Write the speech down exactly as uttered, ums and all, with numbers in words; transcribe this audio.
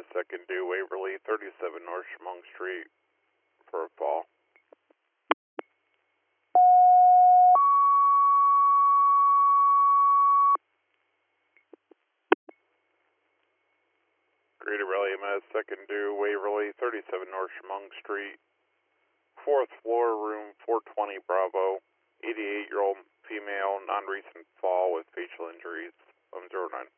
second due Waverly, thirty-seven North Chemung Street for a fall. Greater Raleigh M S, second due Waverly, thirty-seven North Chemung Street, fourth floor, room four twenty Bravo, eighty-eight-year-old female, non-recent fall with facial injuries, one zero nine.